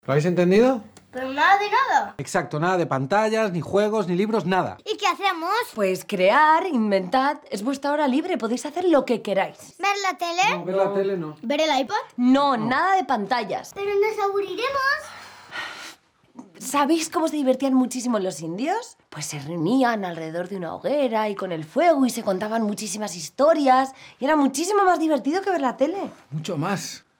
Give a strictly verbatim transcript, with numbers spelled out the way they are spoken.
¿Lo habéis entendido? Pero nada de nada. Exacto, nada de pantallas, ni juegos, ni libros, nada. ¿Y qué hacemos? Pues crear, inventad. Es vuestra hora libre, podéis hacer lo que queráis. ¿Ver la tele? No, ver la tele no. ¿Ver el iPad? No, nada de pantallas. Pero nos aburriremos. ¿Sabéis cómo se divertían muchísimo los indios? Pues se reunían alrededor de una hoguera y con el fuego y se contaban muchísimas historias y era muchísimo más divertido que ver la tele. Mucho más.